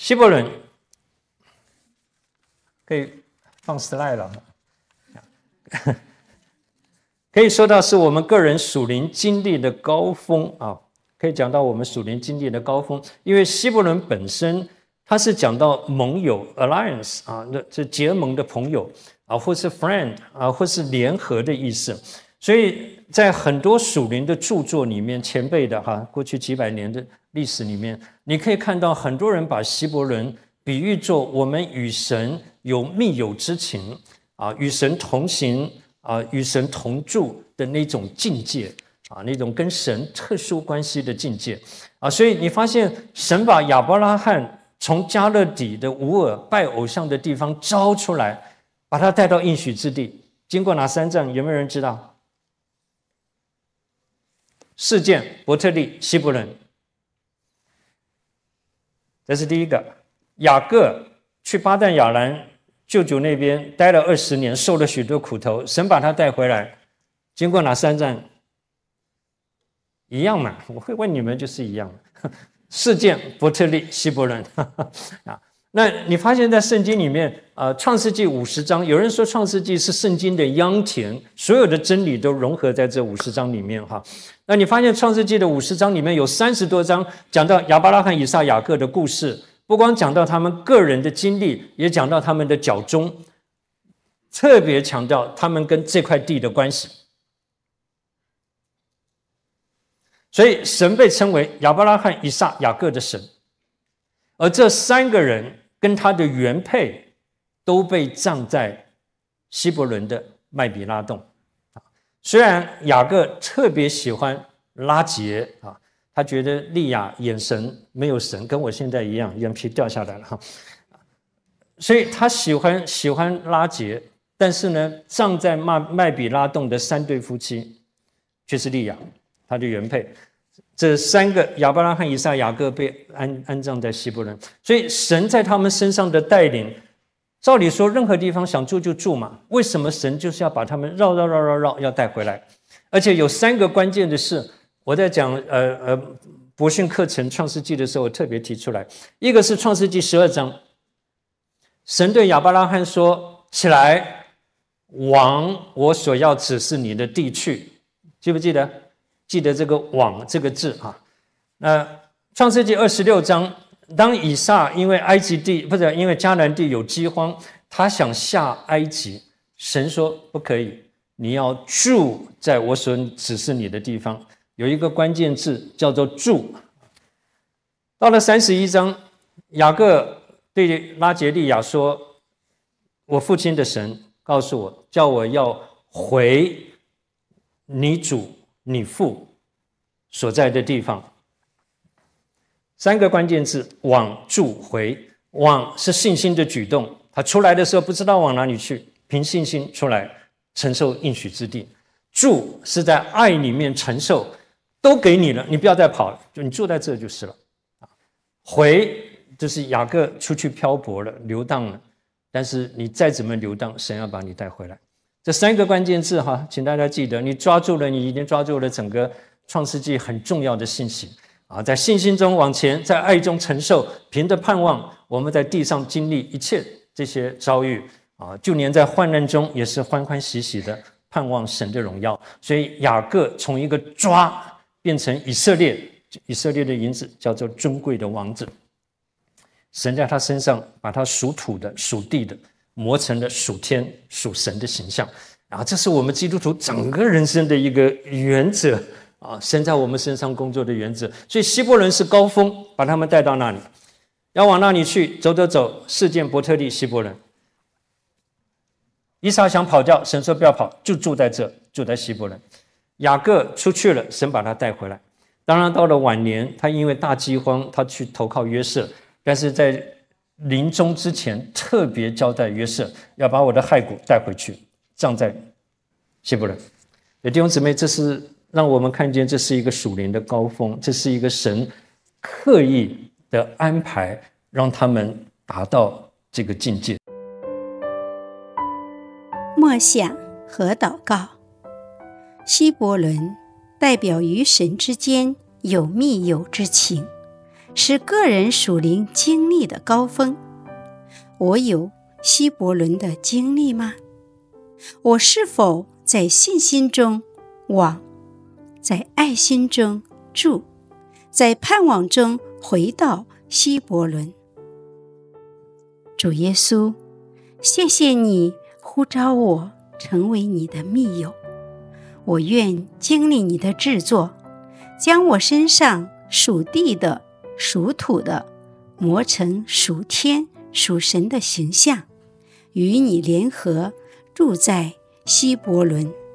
希伯伦可以放 slide 了，可以说到是我们个人属灵经历的高峰啊，可以讲到我们属灵经历的高峰，因为希伯伦本身它是讲到盟友 alliance 啊，这结盟的朋友啊，或是 friend 啊，或是联合的意思。所以在很多属灵的著作里面，前辈的过去几百年的历史里面，你可以看到很多人把希伯伦比喻作我们与神有密友之情啊，与神同行啊，与神同住的那种境界啊，那种跟神特殊关系的境界啊。所以你发现神把亚伯拉罕从迦勒底的乌尔拜偶像的地方招出来，把他带到应许之地，经过哪3站？有没有人知道？示剑、伯特利、希伯伦。这是第一个。雅各去巴旦亚兰舅舅那边待了20年，受了许多苦头，神把他带回来，经过哪3站？一样嘛，我会问你们就是一样的。示剑、伯特利、希伯伦啊。那你发现在圣经里面创世纪50章，有人说创世纪是圣经的秧田，所有的真理都融合在这50章里面哈。那你发现创世纪的50章里面有30多章讲到亚伯拉罕、以撒、雅各的故事，不光讲到他们个人的经历，也讲到他们的脚踪，特别强调他们跟这块地的关系。所以神被称为亚伯拉罕、以撒、雅各的神，而这3个人跟他的原配都被葬在希伯伦的麦比拉洞。虽然雅各特别喜欢拉结啊，他觉得利亚眼神没有神，跟我现在一样，眼皮掉下来了哈，所以他喜欢拉结，但是呢，葬在麦比拉洞的3对夫妻却是利亚，他的原配。这3个亚伯拉罕、以撒、雅各被安葬在希伯伦，所以神在他们身上的带领，照理说任何地方想住就住嘛，为什么神就是要把他们绕要带回来？而且有3个关键的事，我在讲博训课程创世纪的时候我特别提出来。一个是创世纪12章，神对亚伯拉罕说：“起来，往我所要指示你的地去。”记不记得？记得这个往这个字啊。那创世纪26章，当以撒因为因为迦南地有饥荒，他想下埃及，神说不可以，你要住在我所指示你的地方。有一个关键字叫做住。到了31章，雅各对拉结利亚说：“我父亲的神告诉我，叫我要回你主你父所在的地方。”3个关键字：往、住、回。往是信心的举动，他出来的时候不知道往哪里去，凭信心出来承受应许之地。住是在爱里面承受，都给你了，你不要再跑了，就你住在这就是了。回就是雅各出去漂泊了，流荡了，但是你再怎么流荡，神要把你带回来。这3个关键字请大家记得，你抓住了，你已经抓住了整个创世纪很重要的信息啊！在信心中往前，在爱中承受，凭着盼望，我们在地上经历一切这些遭遇啊，就连在患难中也是欢欢喜喜的盼望神的荣耀。所以雅各从一个抓变成以色列的名字叫做尊贵的王子。神在他身上把他属土的、属地的磨成了属天、属神的形象啊！这是我们基督徒整个人生的一个原则啊，神在我们身上工作的原则。所以希伯伦是高峰，把他们带到那里，要往那里去，走，示剑、伯特利、希伯伦。以撒想跑掉，神说不要跑，就住在这，住在希伯伦。雅各出去了，神把他带回来。当然到了晚年，他因为大饥荒，他去投靠约瑟，但是在临终之前特别交代约瑟要把我的骸骨带回去，葬在希伯伦。弟兄姊妹，这是让我们看见这是一个属灵的高峰，这是一个神刻意的安排，让他们达到这个境界。 默想和祷告。希伯伦代表与神之间有密友之情， 是个人属灵经历的高峰。我有希伯伦的经历吗？我是否在信心中往，在爱心中住，在盼望中回到希伯伦？主耶稣，谢谢你呼召我成为你的密友，我愿经历你的制作，将我身上属地的、属土的磨成属天、属神的形象，与你联合，住在希伯伦。